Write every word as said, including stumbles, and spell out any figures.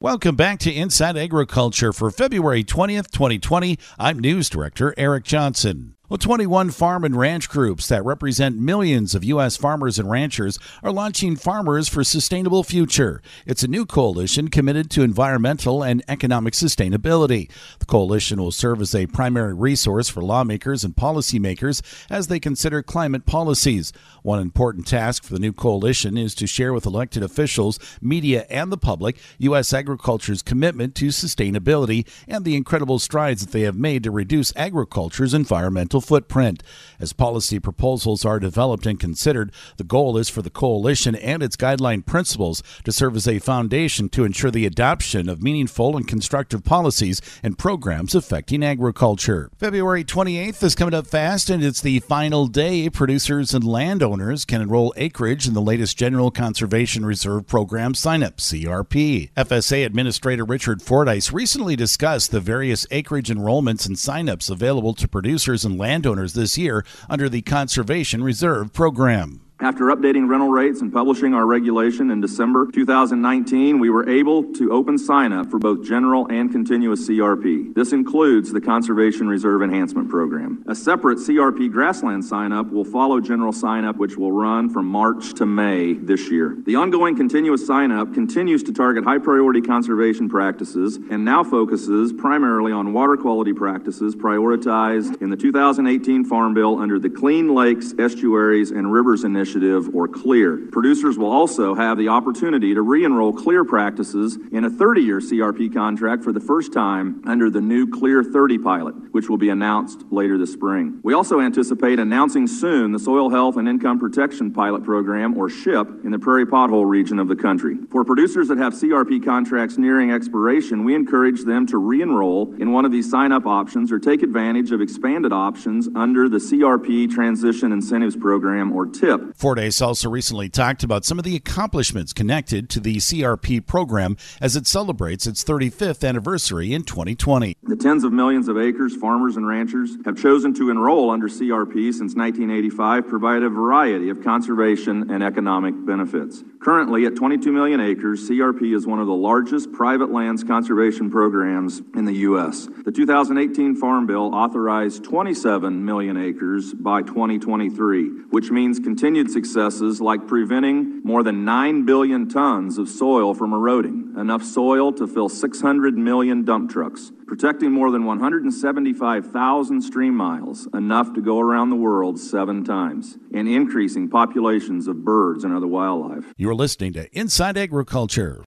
Welcome back to Inside Agriculture for February twentieth, twenty twenty. I'm News Director Eric Johnson. Well, twenty-one farm and ranch groups that represent millions of U S farmers and ranchers are launching Farmers for Sustainable Future. It's a new coalition committed to environmental and economic sustainability. The coalition will serve as a primary resource for lawmakers and policymakers as they consider climate policies. One important task for the new coalition is to share with elected officials, media, and the public U S agriculture's commitment to sustainability and the incredible strides that they have made to reduce agriculture's environmental footprint. As policy proposals are developed and considered, the goal is for the coalition and its guideline principles to serve as a foundation to ensure the adoption of meaningful and constructive policies and programs affecting agriculture. February twenty-eighth is coming up fast, and it's the final day producers and landowners can enroll acreage in the latest General Conservation Reserve Program sign-up, C R P. F S A Administrator Richard Fordyce recently discussed the various acreage enrollments and sign-ups available to producers and landowners this year under the Conservation Reserve Program. After updating rental rates and publishing our regulation in December two thousand nineteen, we were able to open sign-up for both general and continuous C R P. This includes the Conservation Reserve Enhancement Program. A separate C R P grassland sign-up will follow general sign-up, which will run from March to May this year. The ongoing continuous sign-up continues to target high-priority conservation practices and now focuses primarily on water quality practices prioritized in the two thousand eighteen Farm Bill under the Clean Lakes, Estuaries, and Rivers Initiative, or CLEAR. Producers will also have the opportunity to re-enroll CLEAR practices in a thirty-year C R P contract for the first time under the new CLEAR thirty pilot, which will be announced later this spring. We also anticipate announcing soon the Soil Health and Income Protection Pilot Program, or SHIP, in the Prairie Pothole region of the country. For producers that have C R P contracts nearing expiration, we encourage them to re-enroll in one of these sign-up options or take advantage of expanded options under the C R P Transition Incentives Program, or TIP. Fordyce also recently talked about some of the accomplishments connected to the C R P program as it celebrates its thirty-fifth anniversary in twenty twenty. The tens of millions of acres farmers and ranchers have chosen to enroll under C R P since nineteen eighty-five provide a variety of conservation and economic benefits. Currently, at twenty-two million acres, C R P is one of the largest private lands conservation programs in the U S. The two thousand eighteen Farm Bill authorized twenty-seven million acres by twenty twenty-three, which means continued successes like preventing more than nine billion tons of soil from eroding, enough soil to fill six hundred million dump trucks, protecting more than one hundred seventy-five thousand stream miles, enough to go around the world seven times, and increasing populations of birds and other wildlife. You're listening to Inside Agriculture.